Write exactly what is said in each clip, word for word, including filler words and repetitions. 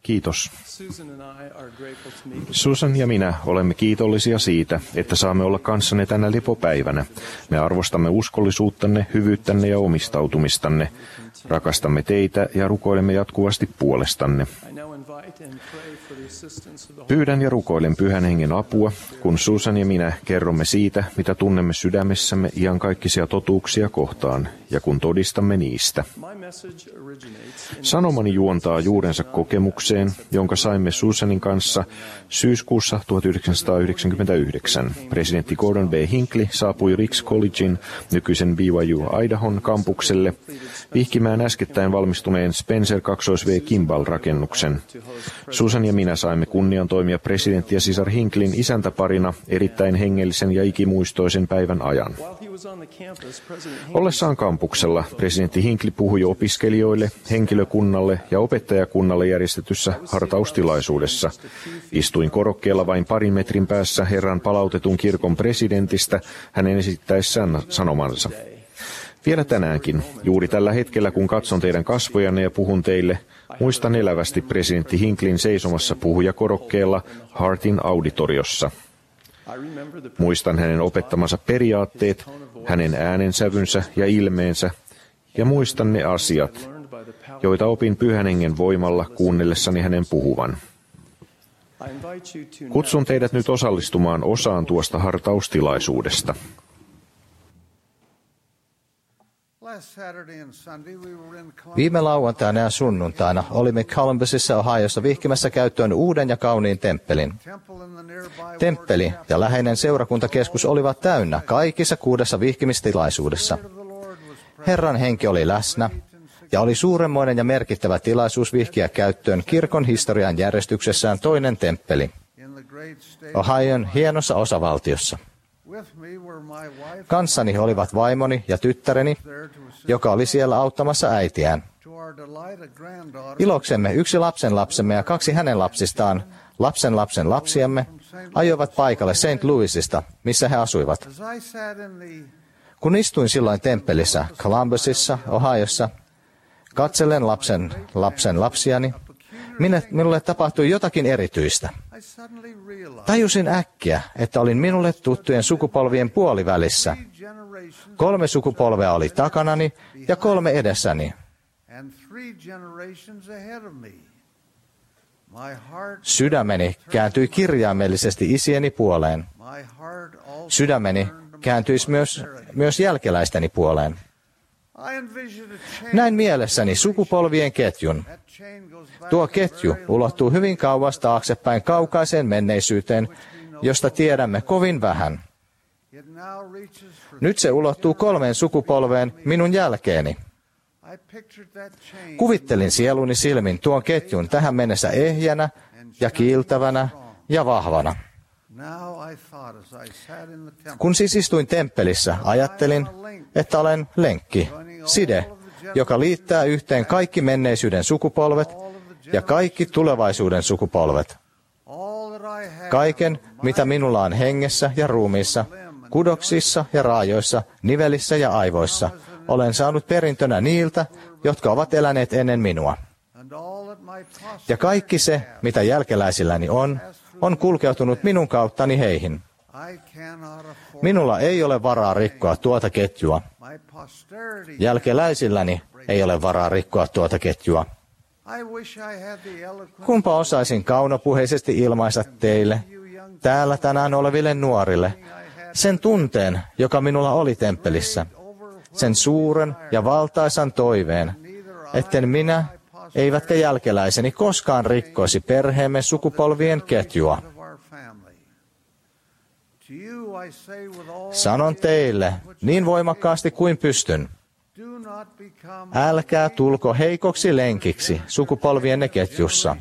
Kiitos. Susan ja minä olemme kiitollisia siitä, että saamme olla kanssanne tänä lepopäivänä. Me arvostamme uskollisuuttanne, hyvyyttänne ja omistautumistanne. Rakastamme teitä ja rukoilemme jatkuvasti puolestanne. Pyydän ja rukoilen Pyhän Hengen apua, kun Susan ja minä kerromme siitä, mitä tunnemme sydämessämme iankaikkisia totuuksia kohtaan, ja kun todistamme niistä. Sanomani juontaa juurensa kokemukseen, jonka saimme Susanin kanssa syyskuussa tuhatyhdeksänsataayhdeksänkymmentäyhdeksän. Presidentti Gordon B. Hinckley saapui Ricks Collegein, nykyisen B Y U Idahon kampukselle, vihkimään äskettäin valmistuneen Spencer V Kimball-rakennuksen. Susan ja minä saimme kunnian toimia presidentti ja sisar Hincklin isäntäparina erittäin hengellisen ja ikimuistoisen päivän ajan. Ollessaan kampuksella presidentti Hinckley puhui opiskelijoille, henkilökunnalle ja opettajakunnalle järjestetyssä hartaustilaisuudessa. Istuin korokkeella vain parin metrin päässä herran palautetun kirkon presidentistä hänen esittäessään sanomansa. Vielä tänäänkin, juuri tällä hetkellä kun katson teidän kasvojanne ja puhun teille, muistan elävästi presidentti Hincklin seisomassa puhujakorokkeella Hartin auditoriossa. Muistan hänen opettamansa periaatteet, hänen äänensävynsä ja ilmeensä, ja muistan ne asiat, joita opin Pyhän Hengen voimalla kuunnellessani hänen puhuvan. Kutsun teidät nyt osallistumaan osaan tuosta hartaustilaisuudesta. Viime lauantaina ja sunnuntaina olimme Columbusissa, Ohiossa vihkimässä käyttöön uuden ja kauniin temppelin. Temppeli ja läheinen seurakuntakeskus olivat täynnä kaikissa kuudessa vihkimistilaisuudessa. Herran henki oli läsnä ja oli suuremmoinen ja merkittävä tilaisuus vihkiä käyttöön kirkon historian järjestyksessään toinen temppeli, Ohion hienossa osavaltiossa. Kanssani olivat vaimoni ja tyttäreni, joka oli siellä auttamassa äitiään. Iloksemme yksi lapsenlapsemme ja kaksi hänen lapsistaan, lapsen lapsen lapsiamme, ajoivat paikalle Saint Louisista, missä he asuivat. Kun istuin silloin temppelissä Columbusissa, Ohiossa, katsellen lapsen lapsen lapsiani, minne, minulle tapahtui jotakin erityistä. Tajusin äkkiä, että olin minulle tuttujen sukupolvien puolivälissä. Kolme sukupolvea oli takanani ja kolme edessäni. Sydämeni kääntyi kirjaimellisesti isieni puoleen. Sydämeni kääntyisi myös, myös jälkeläisteni puoleen. Näin mielessäni sukupolvien ketjun. Tuo ketju ulottuu hyvin kauas taaksepäin kaukaiseen menneisyyteen, josta tiedämme kovin vähän. Nyt se ulottuu kolmeen sukupolveen minun jälkeeni. Kuvittelin sieluni silmin tuon ketjun tähän mennessä ehjänä ja kiiltävänä ja vahvana. Kun siis istuin temppelissä, ajattelin, että olen lenkki, side, joka liittää yhteen kaikki menneisyyden sukupolvet ja kaikki tulevaisuuden sukupolvet. Kaiken, mitä minulla on hengessä ja ruumiissa, kudoksissa ja raajoissa, nivelissä ja aivoissa, olen saanut perintönä niiltä, jotka ovat eläneet ennen minua. Ja kaikki se, mitä jälkeläisilläni on, on kulkeutunut minun kauttani heihin. Minulla ei ole varaa rikkoa tuota ketjua. Jälkeläisilläni ei ole varaa rikkoa tuota ketjua. Kumpa osaisin kaunopuheisesti ilmaista teille, täällä tänään oleville nuorille, sen tunteen, joka minulla oli temppelissä, sen suuren ja valtaisan toiveen, etten minä, eivätkä jälkeläiseni koskaan rikkoisi perheemme sukupolvien ketjua. Sanon teille niin voimakkaasti kuin pystyn. Älkää tulko heikoksi lenkiksi sukupolvienne ketjussa.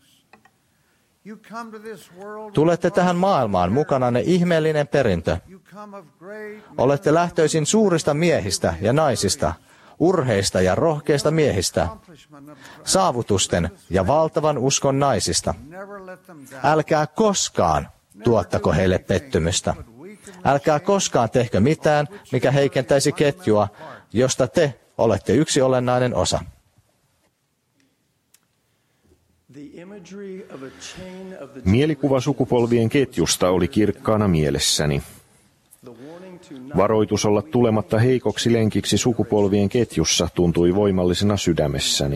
Tulette tähän maailmaan mukananne ihmeellinen perintö. Olette lähtöisin suurista miehistä ja naisista, urheista ja rohkeista miehistä, saavutusten ja valtavan uskon naisista. Älkää koskaan tuottako heille pettymystä. Älkää koskaan tehkö mitään, mikä heikentäisi ketjua, josta te olette yksi olennainen osa. Mielikuva sukupolvien ketjusta oli kirkkaana mielessäni. Varoitus olla tulematta heikoksi lenkiksi sukupolvien ketjussa tuntui voimallisena sydämessäni.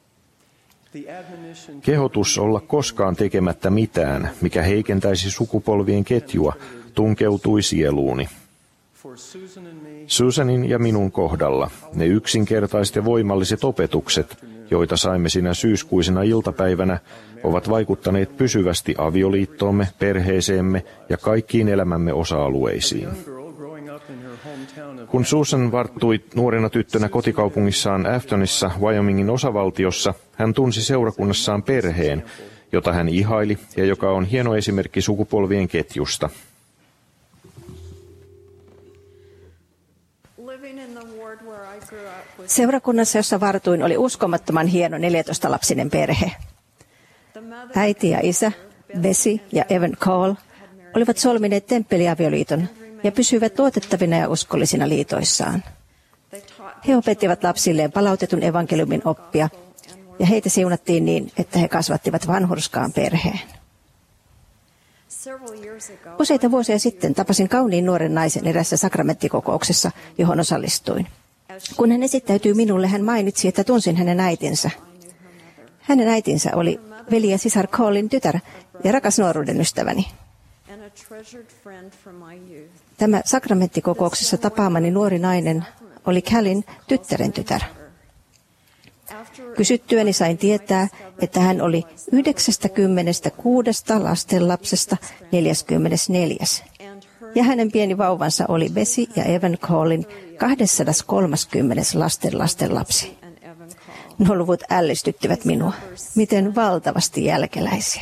Kehotus olla koskaan tekemättä mitään, mikä heikentäisi sukupolvien ketjua, tunkeutui sieluuni. Susanin ja minun kohdalla ne yksinkertaiset ja voimalliset opetukset, joita saimme sinä syyskuisena iltapäivänä, ovat vaikuttaneet pysyvästi avioliittoomme, perheeseemme ja kaikkiin elämämme osa-alueisiin. Kun Susan varttui nuorena tyttönä kotikaupungissaan Aftonissa, Wyomingin osavaltiossa, hän tunsi seurakunnassaan perheen, jota hän ihaili ja joka on hieno esimerkki sukupolvien ketjusta. Seurakunnassa, jossa vartuin, oli uskomattoman hieno neljätoista-lapsinen perhe. Äiti ja isä, Bessie ja Evan Cole, olivat solmineet temppeliavioliiton ja pysyivät luotettavina ja uskollisina liitoissaan. He opettivat lapsilleen palautetun evankeliumin oppia, ja heitä siunattiin niin, että he kasvattivat vanhurskaan perheen. Useita vuosia sitten tapasin kauniin nuoren naisen erässä sakramenttikokouksessa, johon osallistuin. Kun hän esittäytyi minulle, hän mainitsi, että tunsin hänen äitinsä. Hänen äitinsä oli veli ja sisar Colin tytär ja rakas nuoruuden ystäväni. Tämä sakramenttikokouksessa tapaamani nuori nainen oli Callin tyttären tytär. Kysyttyäni sain tietää, että hän oli yhdeksänkymmentäkuusi lastenlapsesta neljäskymmenesneljäs. Ja hänen pieni vauvansa oli Bessie ja Evan Colin kaksisataakolmekymmentä lasten lastenlapsi. Nuo luvut ällistyttivät minua. Miten valtavasti jälkeläisiä.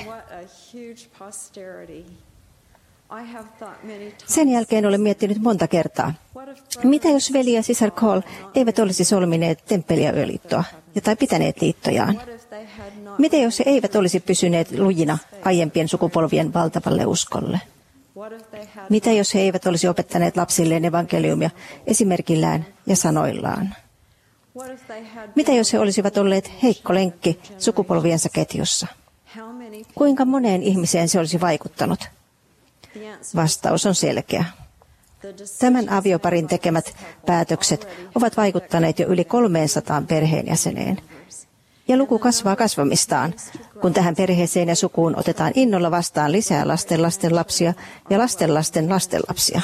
Sen jälkeen olen miettinyt monta kertaa, mitä jos veli ja sisar Cole eivät olisi solmineet temppeliavioliittoa ja tai pitäneet liittojaan? Mitä jos he eivät olisi pysyneet lujina aiempien sukupolvien valtavalle uskolle? Mitä jos he eivät olisi opettaneet lapsilleen evankeliumia esimerkillään ja sanoillaan? Mitä jos he olisivat olleet heikko lenkki sukupolviensa ketjussa? Kuinka moneen ihmiseen se olisi vaikuttanut? Vastaus on selkeä. Tämän avioparin tekemät päätökset ovat vaikuttaneet jo yli kolmeensataan perheenjäseneen. Ja luku kasvaa kasvamistaan, kun tähän perheeseen ja sukuun otetaan innolla vastaan lisää lasten lasten lapsia ja lasten lasten lastenlapsia.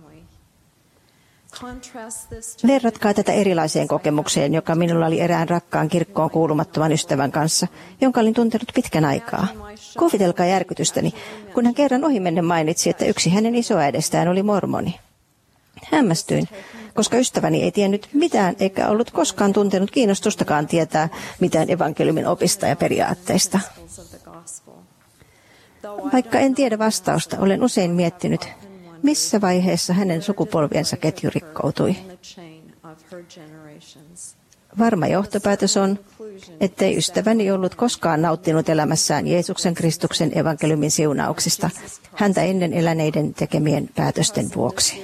Verratkaa tätä erilaiseen kokemukseen, joka minulla oli erään rakkaan kirkkoon kuulumattoman ystävän kanssa, jonka olin tuntenut pitkän aikaa. Kuvitelkaa järkytystäni, kun hän kerran ohimennen mainitsi, että yksi hänen isoäidestään oli mormoni. Hämmästyin, koska ystäväni ei tiennyt mitään eikä ollut koskaan tuntenut kiinnostustakaan tietää mitään evankeliumin opista ja periaatteista. Vaikka en tiedä vastausta, olen usein miettinyt, missä vaiheessa hänen sukupolviensa ketju rikkoutui. Varma johtopäätös on, ettei ystäväni ollut koskaan nauttinut elämässään Jeesuksen Kristuksen evankeliumin siunauksista häntä ennen eläneiden tekemien päätösten vuoksi.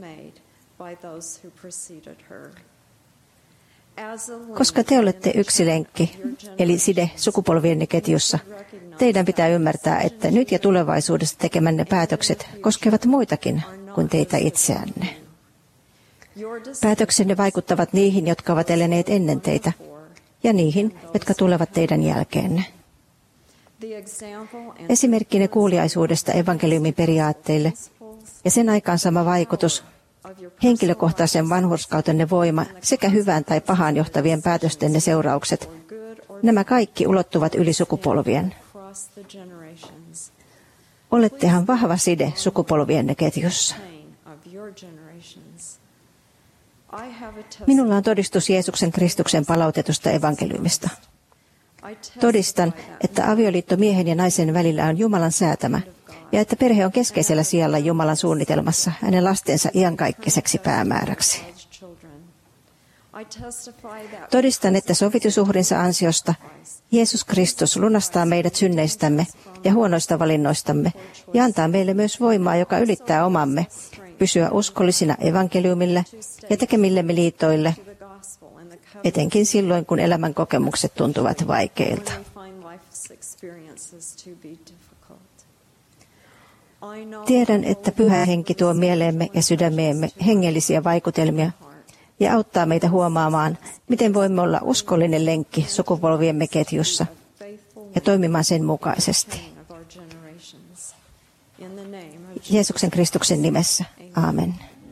Koska te olette yksi lenkki, eli side sukupolvienne ketjussa, teidän pitää ymmärtää, että nyt ja tulevaisuudessa tekemänne päätökset koskevat muitakin kuin teitä itseänne. Päätöksenne vaikuttavat niihin, jotka ovat eläneet ennen teitä, ja niihin, jotka tulevat teidän jälkeenne. Esimerkkinne kuuliaisuudesta evankeliumin periaatteille ja sen aikaansama vaikutus, henkilökohtaisen vanhurskautenne voima sekä hyvään tai pahaan johtavien päätöstenne seuraukset, nämä kaikki ulottuvat yli sukupolvien. Olettehan vahva side sukupolvienne ketjussa. Minulla on todistus Jeesuksen Kristuksen palautetusta evankeliumista. Todistan, että avioliitto miehen ja naisen välillä on Jumalan säätämä ja että perhe on keskeisellä sijalla Jumalan suunnitelmassa hänen lastensa iankaikkeiseksi päämääräksi. Todistan, että sovitusuhrinsa ansiosta Jeesus Kristus lunastaa meidät synneistämme ja huonoista valinnoistamme ja antaa meille myös voimaa, joka ylittää omamme, pysyä uskollisina evankeliumille ja tekemillemme liitoille, etenkin silloin, kun elämän kokemukset tuntuvat vaikeilta. Tiedän, että Pyhä Henki tuo mieleemme ja sydämeemme hengellisiä vaikutelmia ja auttaa meitä huomaamaan, miten voimme olla uskollinen lenkki sukupolviemme ketjussa ja toimimaan sen mukaisesti. Jeesuksen Kristuksen nimessä. Aamen.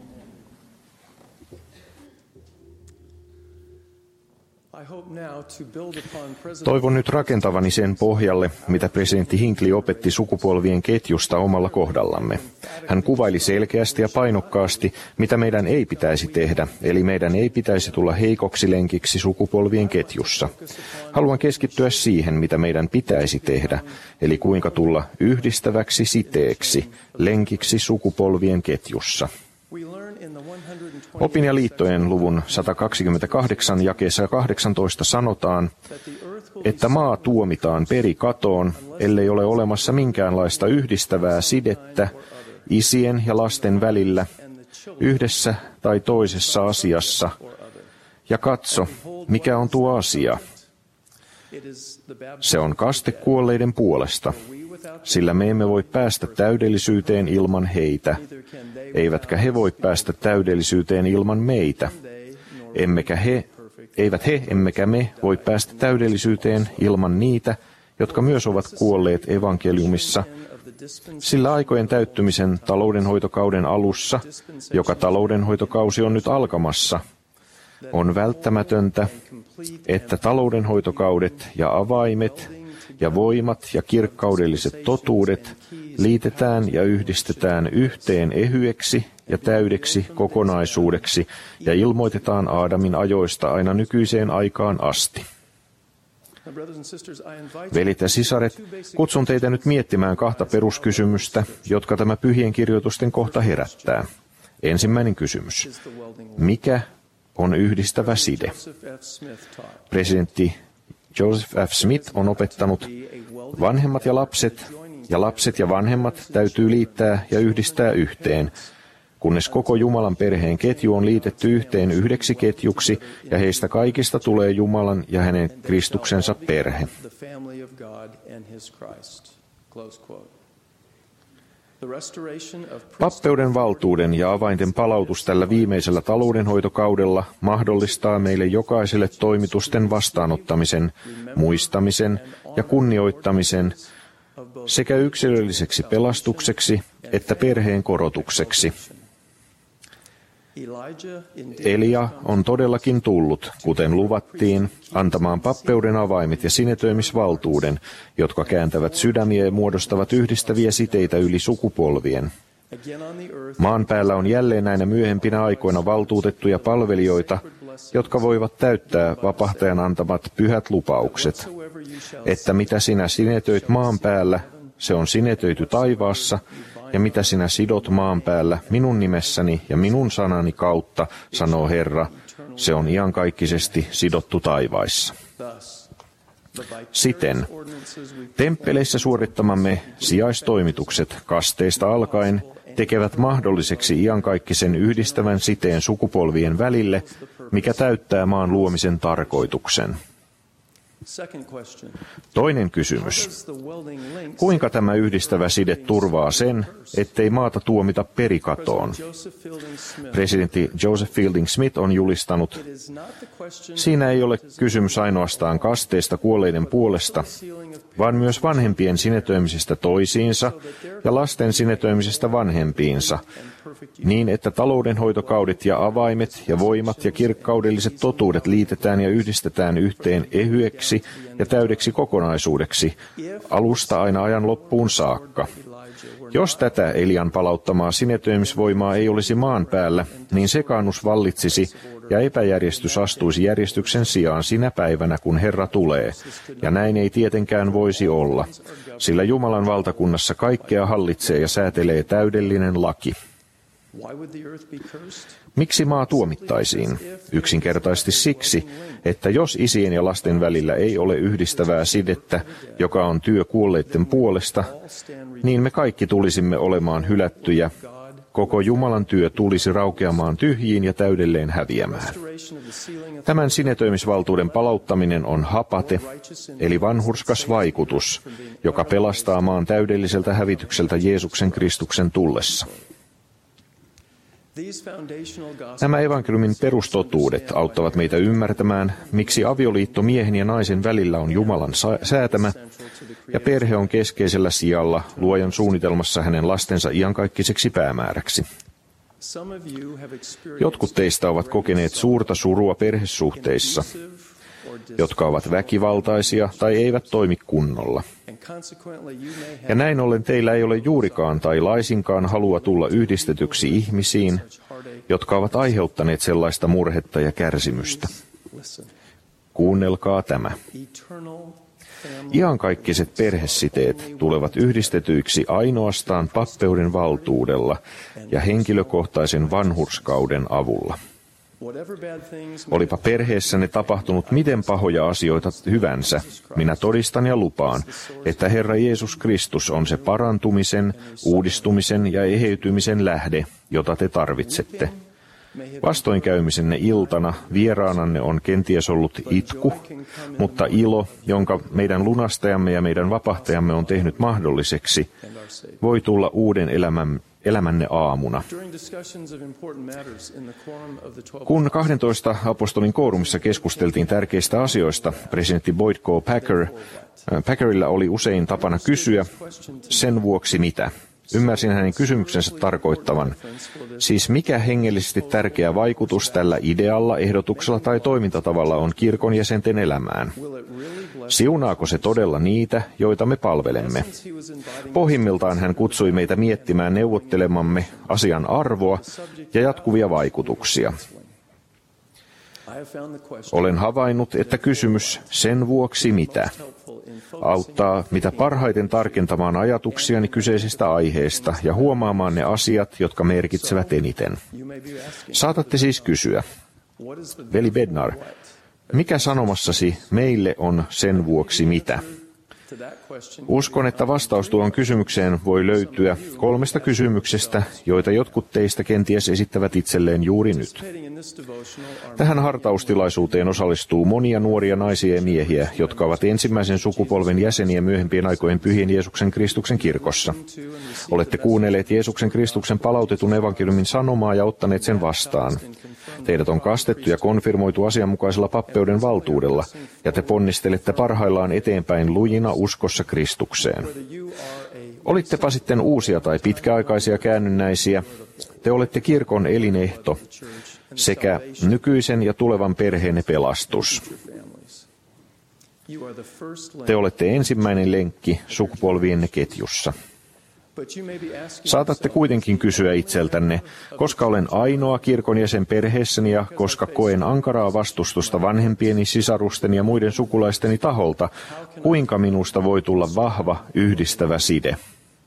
Toivon nyt rakentavani sen pohjalle, mitä presidentti Hinckley opetti sukupolvien ketjusta omalla kohdallamme. Hän kuvaili selkeästi ja painokkaasti, mitä meidän ei pitäisi tehdä, eli meidän ei pitäisi tulla heikoksi lenkiksi sukupolvien ketjussa. Haluan keskittyä siihen, mitä meidän pitäisi tehdä, eli kuinka tulla yhdistäväksi siteeksi, lenkiksi sukupolvien ketjussa. Opin ja liittojen luvun sata kaksikymmentäkahdeksan jakeessa kahdeksantoista sanotaan, että maa tuomitaan perikatoon, ellei ole olemassa minkäänlaista yhdistävää sidettä isien ja lasten välillä yhdessä tai toisessa asiassa. Ja katso, mikä on tuo asia. Se on kaste kuolleiden puolesta, sillä me emme voi päästä täydellisyyteen ilman heitä, eivätkä he voi päästä täydellisyyteen ilman meitä. Emmekä he, eivät he, emmekä me voi päästä täydellisyyteen ilman niitä, jotka myös ovat kuolleet evankeliumissa, sillä aikojen täyttymisen taloudenhoitokauden alussa, joka taloudenhoitokausi on nyt alkamassa, on välttämätöntä, että taloudenhoitokaudet ja avaimet ja voimat ja kirkkaudelliset totuudet liitetään ja yhdistetään yhteen ehyeksi ja täydeksi kokonaisuudeksi ja ilmoitetaan Aadamin ajoista aina nykyiseen aikaan asti. Velit ja sisaret, kutsun teitä nyt miettimään kahta peruskysymystä, jotka tämä pyhien kirjoitusten kohta herättää. Ensimmäinen kysymys. Mikä on yhdistävä side? Presidentti Joseph F. Smith on opettanut, vanhemmat ja lapset ja lapset ja vanhemmat täytyy liittää ja yhdistää yhteen, kunnes koko Jumalan perheen ketju on liitetty yhteen yhdeksi ketjuksi ja heistä kaikista tulee Jumalan ja hänen Kristuksensa perhe. Pappeuden valtuuden ja avainten palautus tällä viimeisellä taloudenhoitokaudella mahdollistaa meille jokaiselle toimitusten vastaanottamisen, muistamisen ja kunnioittamisen sekä yksilölliseksi pelastukseksi että perheen korotukseksi. Elia on todellakin tullut, kuten luvattiin, antamaan pappeuden avaimet ja sinetöimisvaltuuden, jotka kääntävät sydämiä ja muodostavat yhdistäviä siteitä yli sukupolvien. Maan päällä on jälleen näinä myöhempinä aikoina valtuutettuja palvelijoita, jotka voivat täyttää vapahtajan antamat pyhät lupaukset, että mitä sinä sinetöit maan päällä, se on sinetöity taivaassa, ja mitä sinä sidot maan päällä minun nimessäni ja minun sanani kautta, sanoo Herra, se on iankaikkisesti sidottu taivaissa. Siten, temppeleissä suorittamamme sijaistoimitukset kasteista alkaen tekevät mahdolliseksi iankaikkisen yhdistävän siteen sukupolvien välille, mikä täyttää maan luomisen tarkoituksen. Toinen kysymys. Kuinka tämä yhdistävä side turvaa sen, ettei maata tuomita perikatoon? Presidentti Joseph Fielding Smith on julistanut, siinä ei ole kysymys ainoastaan kasteesta kuolleiden puolesta, vaan myös vanhempien sinetöimisestä toisiinsa ja lasten sinetöimisestä vanhempiinsa, niin että taloudenhoitokaudet ja avaimet ja voimat ja kirkkaudelliset totuudet liitetään ja yhdistetään yhteen ehyeksi ja täydeksi kokonaisuudeksi, alusta aina ajan loppuun saakka. Jos tätä Elian palauttamaa sinetöimisvoimaa ei olisi maan päällä, niin sekaannus vallitsisi ja epäjärjestys astuisi järjestyksen sijaan sinä päivänä, kun Herra tulee. Ja näin ei tietenkään voisi olla, sillä Jumalan valtakunnassa kaikkea hallitsee ja säätelee täydellinen laki. Miksi maa tuomittaisiin? Yksinkertaisesti siksi, että jos isien ja lasten välillä ei ole yhdistävää sidettä, joka on työ kuolleiden puolesta, niin me kaikki tulisimme olemaan hylättyjä, koko Jumalan työ tulisi raukeamaan tyhjiin ja täydelleen häviämään. Tämän sinetöimisvaltuuden palauttaminen on hapate, eli vanhurskas vaikutus, joka pelastaa maan täydelliseltä hävitykseltä Jeesuksen Kristuksen tullessa. Nämä evankeliumin perustotuudet auttavat meitä ymmärtämään, miksi avioliitto miehen ja naisen välillä on Jumalan säätämä, ja perhe on keskeisellä sijalla Luojan suunnitelmassa hänen lastensa iankaikkiseksi päämääräksi. Jotkut teistä ovat kokeneet suurta surua perhesuhteissa, jotka ovat väkivaltaisia tai eivät toimi kunnolla. Ja näin ollen teillä ei ole juurikaan tai laisinkaan halua tulla yhdistetyksi ihmisiin, jotka ovat aiheuttaneet sellaista murhetta ja kärsimystä. Kuunnelkaa tämä. Iankaikkaiset perhesiteet tulevat yhdistetyiksi ainoastaan pappeuden valtuudella ja henkilökohtaisen vanhurskauden avulla. Olipa perheessänne tapahtunut miten pahoja asioita hyvänsä, minä todistan ja lupaan, että Herra Jeesus Kristus on se parantumisen, uudistumisen ja eheytymisen lähde, jota te tarvitsette. Vastoinkäymisenne iltana vieraananne on kenties ollut itku, mutta ilo, jonka meidän lunastajamme ja meidän vapahtajamme on tehnyt mahdolliseksi, voi tulla uuden elämän elämänne aamuna. Kun kahdentoista apostolin koorumissa keskusteltiin tärkeistä asioista, presidentti Boyd K. Packer, Packerilla oli usein tapana kysyä, sen vuoksi mitä? Ymmärsin hänen kysymyksensä tarkoittavan, siis mikä hengellisesti tärkeä vaikutus tällä idealla, ehdotuksella tai toimintatavalla on kirkon jäsenten elämään? Siunaako se todella niitä, joita me palvelemme? Pohjimmiltaan hän kutsui meitä miettimään neuvottelemamme asian arvoa ja jatkuvia vaikutuksia. Olen havainnut, että kysymys sen vuoksi mitä auttaa mitä parhaiten tarkentamaan ajatuksiani kyseisestä aiheesta ja huomaamaan ne asiat, jotka merkitsevät eniten. Saatatte siis kysyä, veli Bednar, mikä sanomassasi meille on sen vuoksi mitä? Uskon, että vastaus tuohon kysymykseen voi löytyä kolmesta kysymyksestä, joita jotkut teistä kenties esittävät itselleen juuri nyt. Tähän hartaustilaisuuteen osallistuu monia nuoria naisia ja miehiä, jotka ovat ensimmäisen sukupolven jäseniä myöhempien aikojen pyhien Jeesuksen Kristuksen kirkossa. Olette kuunnelleet Jeesuksen Kristuksen palautetun evankeliumin sanomaa ja ottaneet sen vastaan. Teidät on kastettu ja konfirmoitu asianmukaisella pappeuden valtuudella, ja te ponnistelette parhaillaan eteenpäin lujina uskossa Kristukseen. Olittepa sitten uusia tai pitkäaikaisia käännynnäisiä, te olette kirkon elinehto sekä nykyisen ja tulevan perheenne pelastus. Te olette ensimmäinen lenkki sukupolvienne ketjussa. Saatatte kuitenkin kysyä itseltänne, koska olen ainoa kirkon jäsen perheessäni ja koska koen ankaraa vastustusta vanhempieni, sisarusteni ja muiden sukulaisteni taholta, kuinka minusta voi tulla vahva, yhdistävä side?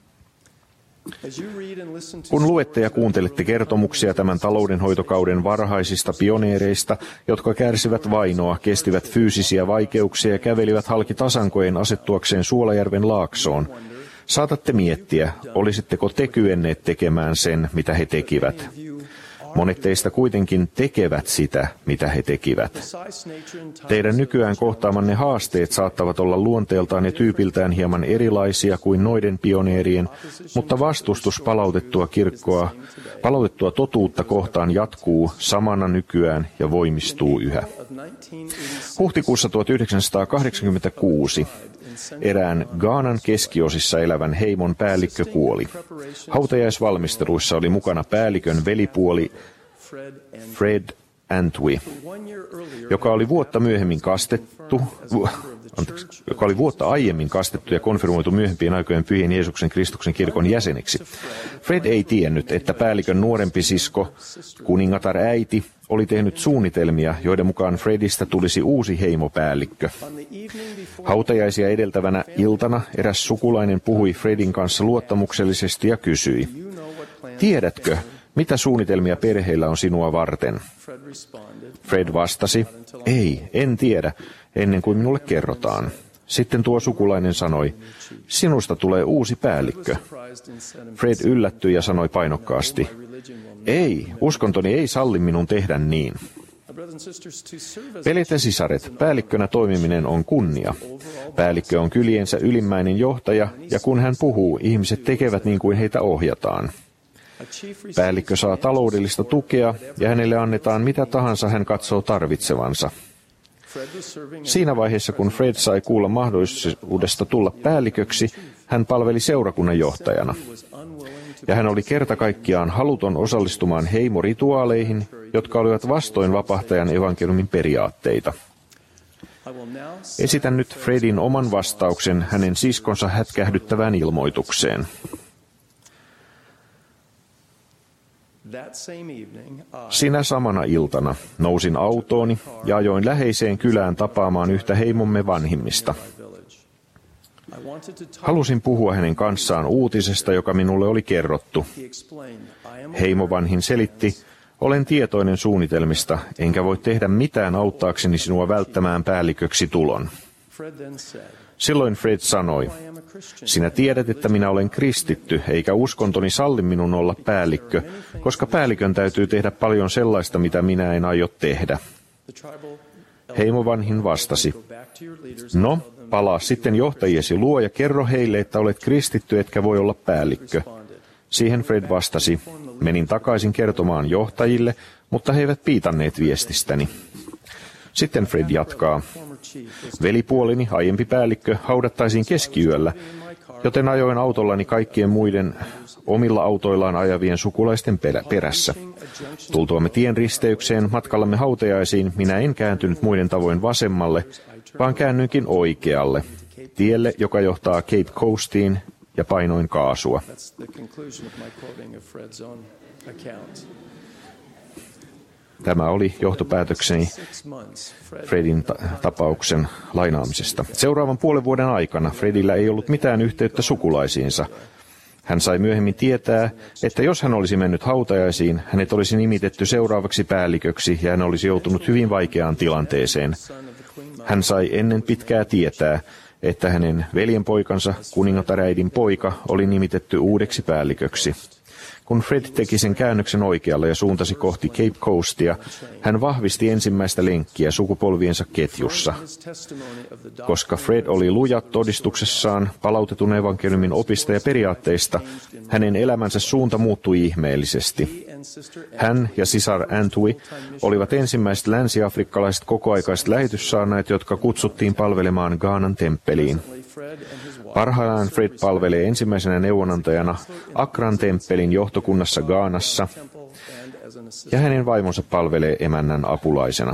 Kun luette ja kuuntelette kertomuksia tämän taloudenhoitokauden varhaisista pioneereista, jotka kärsivät vainoa, kestivät fyysisiä vaikeuksia ja kävelivät halki tasankojen asettuakseen Suolajärven laaksoon, saatatte miettiä, olisitteko te kyenneet tekemään sen, mitä he tekivät. Monet teistä kuitenkin tekevät sitä, mitä he tekivät. Teidän nykyään kohtaamanne haasteet saattavat olla luonteeltaan ja tyypiltään hieman erilaisia kuin noiden pioneerien, mutta vastustus palautettua kirkkoa, palautettua totuutta kohtaan jatkuu samana nykyään ja voimistuu yhä. Huhtikuussa tuhatyhdeksänsataakahdeksankymmentäkuusi erään Ghanan keskiosissa elävän heimon päällikkö kuoli. Hautajaisvalmisteluissa oli mukana päällikön velipuoli Fred Antwi, joka oli vuotta myöhemmin kastettu, anteeksi, joka oli vuotta aiemmin kastettu ja konfirmoitu myöhempien aikojen pyhien Jeesuksen Kristuksen kirkon jäseneksi. Fred ei tiennyt, että päällikön nuorempi sisko, kuningatar äiti, oli tehnyt suunnitelmia, joiden mukaan Fredistä tulisi uusi heimopäällikkö. Hautajaisia edeltävänä iltana eräs sukulainen puhui Fredin kanssa luottamuksellisesti ja kysyi, tiedätkö, mitä suunnitelmia perheillä on sinua varten? Fred vastasi, ei, en tiedä, ennen kuin minulle kerrotaan. Sitten tuo sukulainen sanoi, sinusta tulee uusi päällikkö. Fred yllättyi ja sanoi painokkaasti, ei, uskontoni ei salli minun tehdä niin. Veljet ja sisaret, päällikkönä toimiminen on kunnia. Päällikkö on kyliensä ylimmäinen johtaja, ja kun hän puhuu, ihmiset tekevät niin kuin heitä ohjataan. Päällikkö saa taloudellista tukea, ja hänelle annetaan mitä tahansa hän katsoo tarvitsevansa. Siinä vaiheessa, kun Fred sai kuulla mahdollisuudesta tulla päälliköksi, hän palveli seurakunnan johtajana. Ja hän oli kerta kaikkiaan haluton osallistumaan heimorituaaleihin, jotka olivat vastoin vapahtajan evankeliumin periaatteita. Esitän nyt Fredin oman vastauksen hänen siskonsa hätkähdyttävään ilmoitukseen. Sinä samana iltana nousin autooni ja ajoin läheiseen kylään tapaamaan yhtä heimomme vanhimmista. Halusin puhua hänen kanssaan uutisesta, joka minulle oli kerrottu. Heimovanhin selitti, olen tietoinen suunnitelmista, enkä voi tehdä mitään auttaakseni sinua välttämään päälliköksi tulon. Silloin Fred sanoi, sinä tiedät, että minä olen kristitty, eikä uskontoni salli minun olla päällikkö, koska päällikön täytyy tehdä paljon sellaista, mitä minä en aio tehdä. Heimovanhin vastasi, no, palaa sitten johtajiesi luo ja kerro heille, että olet kristitty, etkä voi olla päällikkö. Siihen Fred vastasi, menin takaisin kertomaan johtajille, mutta he eivät piitanneet viestistäni. Sitten Fred jatkaa, velipuolini, aiempi päällikkö, haudattaisiin keskiyöllä, joten ajoin autollani kaikkien muiden omilla autoillaan ajavien sukulaisten perässä. Tultuamme tien risteykseen matkallamme hautajaisiin, minä en kääntynyt muiden tavoin vasemmalle, vaan käännyinkin oikealle, tielle, joka johtaa Cape Coastiin, ja painoin kaasua. Tämä oli johtopäätökseni Fredin ta- tapauksen lainaamisesta. Seuraavan puolen vuoden aikana Fredillä ei ollut mitään yhteyttä sukulaisiinsa. Hän sai myöhemmin tietää, että jos hän olisi mennyt hautajaisiin, hänet olisi nimitetty seuraavaksi päälliköksi ja hän olisi joutunut hyvin vaikeaan tilanteeseen. Hän sai ennen pitkää tietää, että hänen veljenpoikansa, kuningattaräidin poika, oli nimitetty uudeksi päälliköksi. Kun Fred teki sen käännöksen oikealle ja suuntasi kohti Cape Coastia, hän vahvisti ensimmäistä lenkkiä sukupolviensa ketjussa. Koska Fred oli luja todistuksessaan palautetun evankeliumin opista ja periaatteista, hänen elämänsä suunta muuttui ihmeellisesti. Hän ja sisar Antwi olivat ensimmäiset länsi-afrikkalaiset kokoaikaiset lähetyssaarnaajat, jotka kutsuttiin palvelemaan Ghanan temppeliin. Parhaillaan Fred palvelee ensimmäisenä neuvonantajana Accran temppelin johtokunnassa Ghanassa, ja hänen vaimonsa palvelee emännän apulaisena.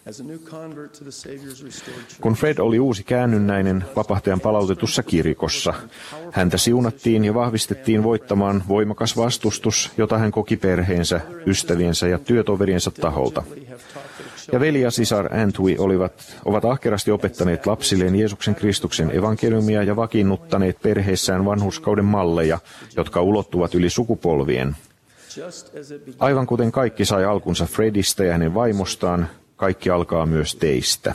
Kun Fred oli uusi käännynnäinen vapahtajan palautetussa kirkossa, häntä siunattiin ja vahvistettiin voittamaan voimakas vastustus, jota hän koki perheensä, ystäviensä ja työtoveriensa taholta. Ja veli ja sisar Antwi olivat, ovat ahkerasti opettaneet lapsilleen Jeesuksen Kristuksen evankeliumia ja vakiinnuttaneet perheessään vanhurskauden malleja, jotka ulottuvat yli sukupolvien. Aivan kuten kaikki sai alkunsa Fredistä ja hänen vaimostaan, kaikki alkaa myös teistä.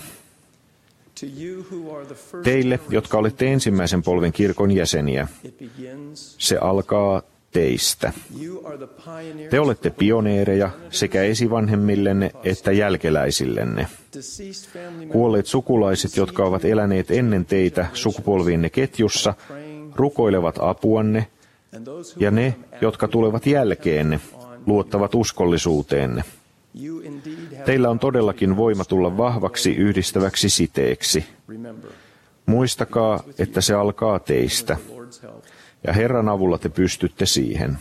Teille, jotka olette ensimmäisen polven kirkon jäseniä, se alkaa teistä. Te olette pioneereja sekä esivanhemmillenne että jälkeläisillenne. Kuolleet sukulaiset, jotka ovat eläneet ennen teitä sukupolviinne ketjussa, rukoilevat apuanne, ja ne, jotka tulevat jälkeenne, luottavat uskollisuuteenne. Teillä on todellakin voima tulla vahvaksi yhdistäväksi siteeksi. Muistakaa, että se alkaa teistä, ja Herran avulla te pystytte siihen.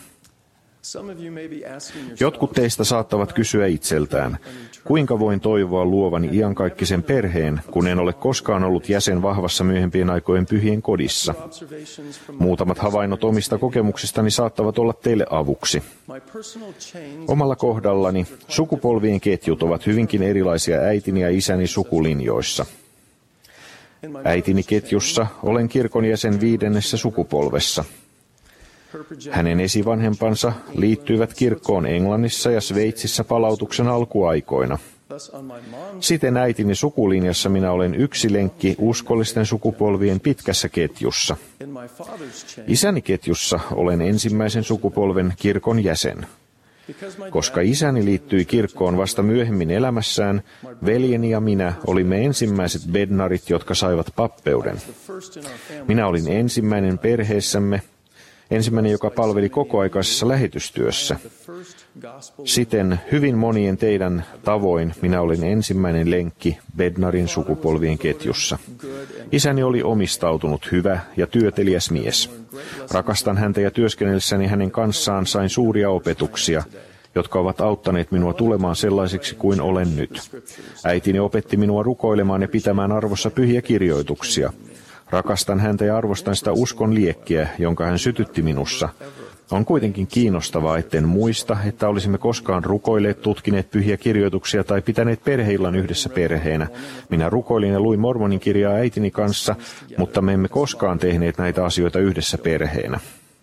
Jotkut teistä saattavat kysyä itseltään, kuinka voin toivoa luovani iankaikkisen perheen, kun en ole koskaan ollut jäsen vahvassa myöhempien aikojen pyhien kodissa. Muutamat havainnot omista kokemuksistani saattavat olla teille avuksi. Omalla kohdallani sukupolvien ketjut ovat hyvinkin erilaisia äitini ja isäni sukulinjoissa. Äitini ketjussa olen kirkon jäsen viidennessä sukupolvessa. Hänen esivanhempansa liittyivät kirkkoon Englannissa ja Sveitsissä palautuksen alkuaikoina. Siten äitini sukulinjassa minä olen yksi lenkki uskollisten sukupolvien pitkässä ketjussa. Isäni ketjussa olen ensimmäisen sukupolven kirkon jäsen. Koska isäni liittyi kirkkoon vasta myöhemmin elämässään, veljeni ja minä olimme ensimmäiset bednarit, jotka saivat pappeuden. Minä olin ensimmäinen perheessämme, ensimmäinen, joka palveli kokoaikaisessa lähetystyössä. Siten hyvin monien teidän tavoin minä olin ensimmäinen lenkki Bednarin sukupolvien ketjussa. Isäni oli omistautunut, hyvä ja työteliäs mies. Rakastan häntä ja työskennellessäni hänen kanssaan sain suuria opetuksia, jotka ovat auttaneet minua tulemaan sellaiseksi kuin olen nyt. Äitini opetti minua rukoilemaan ja pitämään arvossa pyhiä kirjoituksia. Rakastan häntä ja arvostan sitä uskon liekkiä, jonka hän sytytti minussa. On kuitenkin kiinnostavaa, etten muista, että olisimme koskaan rukoilleet, tutkineet pyhiä kirjoituksia tai pitäneet perheillan yhdessä perheenä. Minä rukoilin ja luin mormonin kirjaa äitini kanssa, mutta me emme koskaan tehneet näitä asioita yhdessä perheenä.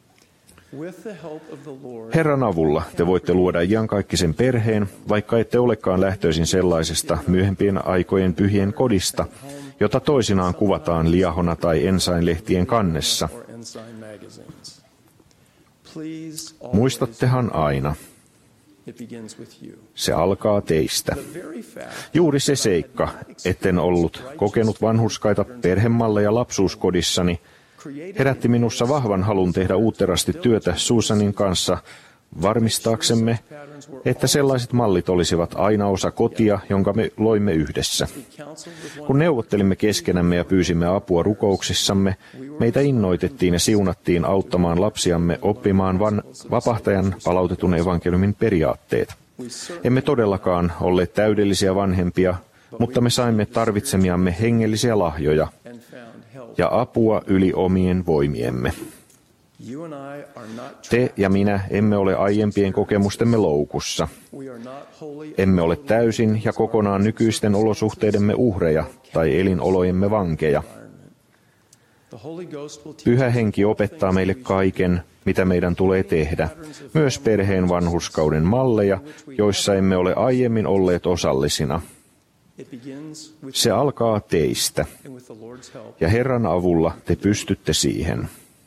Herran avulla te voitte luoda iankaikkisen perheen, vaikka ette olekaan lähtöisin sellaisesta myöhempien aikojen pyhien kodista, jota toisinaan kuvataan liahona tai ensainlehtien kannessa. Muistattehan aina. Se alkaa teistä. Juuri se seikka, etten ollut kokenut vanhurskaita perhemalleja lapsuuskodissani, herätti minussa vahvan halun tehdä uutterasti työtä Susanin kanssa varmistaaksemme, että sellaiset mallit olisivat aina osa kotia, jonka me loimme yhdessä. Kun neuvottelimme keskenämme ja pyysimme apua rukouksissamme, meitä innoitettiin ja siunattiin auttamaan lapsiamme oppimaan van, vapahtajan palautetun evankeliumin periaatteet. Emme todellakaan olleet täydellisiä vanhempia, mutta me saimme tarvitsemiamme hengellisiä lahjoja ja apua yli omien voimiemme. Te ja minä emme ole aiempien kokemustemme loukussa. Emme ole täysin ja kokonaan nykyisten olosuhteidemme uhreja tai elinolojemme vankeja. Pyhä Henki opettaa meille kaiken, mitä meidän tulee tehdä, myös perheen vanhurskauden malleja, joissa emme ole aiemmin olleet osallisina. Se alkaa teistä, ja Herran avulla te pystytte siihen.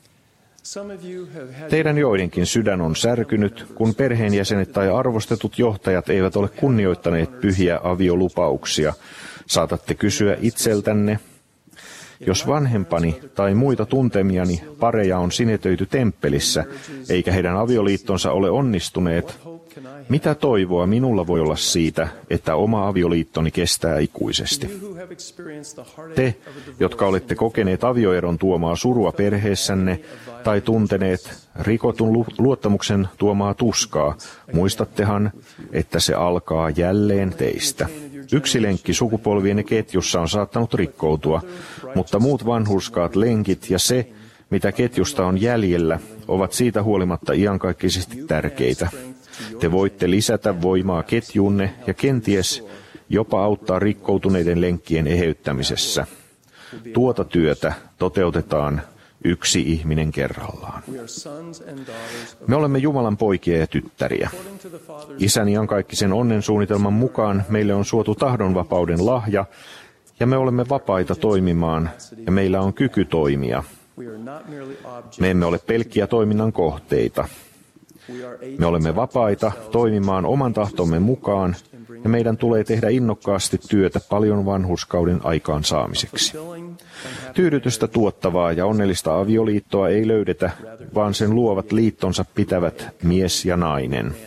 Teidän joidenkin sydän on särkynyt, kun perheenjäsenet tai arvostetut johtajat eivät ole kunnioittaneet pyhiä aviolupauksia. Saatatte kysyä itseltänne, jos vanhempani tai muita tuntemiani pareja on sinetöity temppelissä, eikä heidän avioliittonsa ole onnistuneet, mitä toivoa minulla voi olla siitä, että oma avioliittoni kestää ikuisesti? Te, jotka olette kokeneet avioeron tuomaa surua perheessänne tai tunteneet rikotun luottamuksen tuomaa tuskaa, muistattehan, että se alkaa jälleen teistä. Yksi lenkki sukupolvienne ketjussa on saattanut rikkoutua, mutta muut vanhurskaat lenkit ja se, mitä ketjusta on jäljellä, ovat siitä huolimatta iankaikkisesti tärkeitä. Te voitte lisätä voimaa ketjuunne ja kenties jopa auttaa rikkoutuneiden lenkkien eheyttämisessä. Tuota työtä toteutetaan yksi ihminen kerrallaan. Me olemme Jumalan poikia ja tyttäriä. Isän iankaikkisen onnen suunnitelman mukaan meille on suotu tahdonvapauden lahja, ja me olemme vapaita toimimaan, ja meillä on kyky toimia. Me emme ole pelkkiä toiminnan kohteita. Me olemme vapaita toimimaan oman tahtomme mukaan, ja meidän tulee tehdä innokkaasti työtä paljon vanhurskauden aikaansaamiseksi. Tyydytystä tuottavaa ja onnellista avioliittoa ei löydetä, vaan sen luovat liittonsa pitävät mies ja nainen.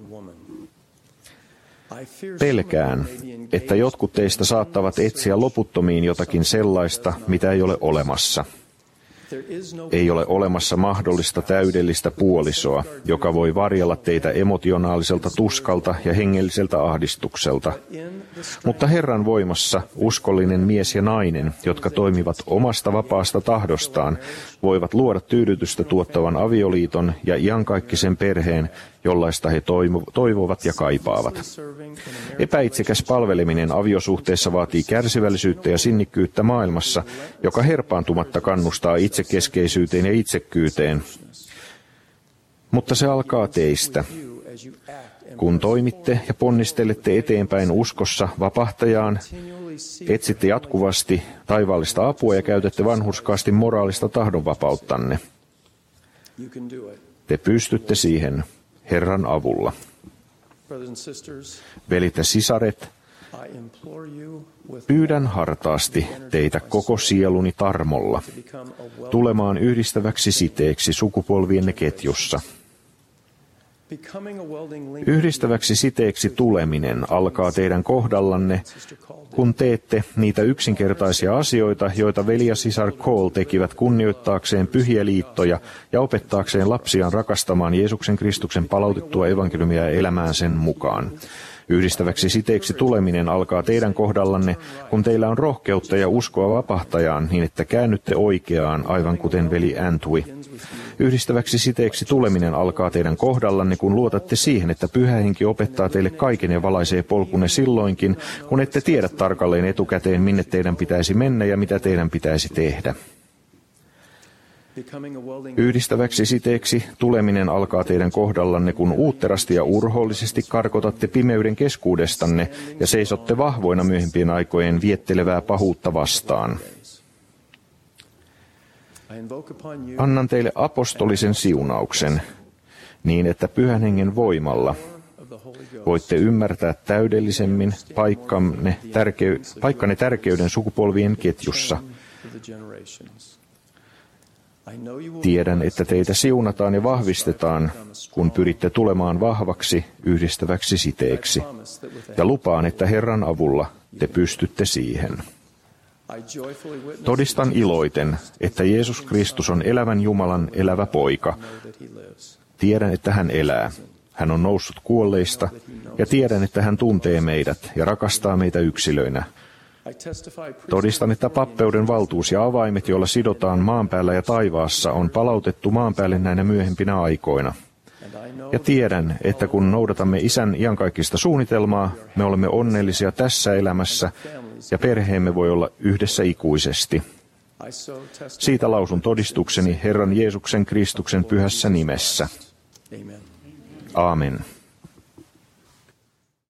Pelkään, että jotkut teistä saattavat etsiä loputtomiin jotakin sellaista, mitä ei ole olemassa. Ei ole olemassa mahdollista täydellistä puolisoa, joka voi varjella teitä emotionaaliselta tuskalta ja hengelliseltä ahdistukselta. Mutta Herran voimassa uskollinen mies ja nainen, jotka toimivat omasta vapaasta tahdostaan, voivat luoda tyydytystä tuottavan avioliiton ja iankaikkisen perheen, jollaista he toivovat ja kaipaavat. Epäitsekäs palveleminen aviosuhteessa vaatii kärsivällisyyttä ja sinnikkyyttä maailmassa, joka herpaantumatta kannustaa itsekeskeisyyteen ja itsekkyyteen. Mutta se alkaa teistä. Kun toimitte ja ponnistelette eteenpäin uskossa vapahtajaan, etsitte jatkuvasti taivaallista apua ja käytätte vanhurskaasti moraalista tahdonvapauttanne. Te pystytte siihen Herran avulla. Velit ja sisaret, pyydän hartaasti teitä koko sieluni tarmolla tulemaan yhdistäväksi siteeksi sukupolvienne ketjussa. Yhdistäväksi siteeksi tuleminen alkaa teidän kohdallanne, kun teette niitä yksinkertaisia asioita, joita veli ja sisar Cole tekivät kunnioittaakseen pyhiä liittoja ja opettaakseen lapsiaan rakastamaan Jeesuksen Kristuksen palautettua evankeliumia ja elämään sen mukaan. Yhdistäväksi siteeksi tuleminen alkaa teidän kohdallanne, kun teillä on rohkeutta ja uskoa vapahtajaan niin, että käännytte oikeaan, aivan kuten veli Antwi. Yhdistäväksi siteeksi tuleminen alkaa teidän kohdallanne, kun luotatte siihen, että Pyhä Henki opettaa teille kaiken ja valaisee polkunne silloinkin, kun ette tiedä tarkalleen etukäteen, minne teidän pitäisi mennä ja mitä teidän pitäisi tehdä. Yhdistäväksi siteeksi tuleminen alkaa teidän kohdallanne, kun uutterasti ja urhoollisesti karkotatte pimeyden keskuudestanne ja seisotte vahvoina myöhempien aikojen viettelevää pahuutta vastaan. Annan teille apostolisen siunauksen, niin että Pyhän Hengen voimalla voitte ymmärtää täydellisemmin paikkanne, tärkey- paikkanne tärkeyden sukupolvien ketjussa. Tiedän, että teitä siunataan ja vahvistetaan, kun pyritte tulemaan vahvaksi yhdistäväksi siteeksi. Ja lupaan, että Herran avulla te pystytte siihen. Todistan iloiten, että Jeesus Kristus on elävän Jumalan elävä poika. Tiedän, että hän elää. Hän on noussut kuolleista ja tiedän, että hän tuntee meidät ja rakastaa meitä yksilöinä. Todistan, että pappeuden valtuus ja avaimet, joilla sidotaan maan päällä ja taivaassa, on palautettu maan päälle näinä myöhempinä aikoina. Ja tiedän, että kun noudatamme Isän iankaikkista suunnitelmaa, me olemme onnellisia tässä elämässä ja perheemme voi olla yhdessä ikuisesti. Siitä lausun todistukseni Herran Jeesuksen Kristuksen pyhässä nimessä. Aamen.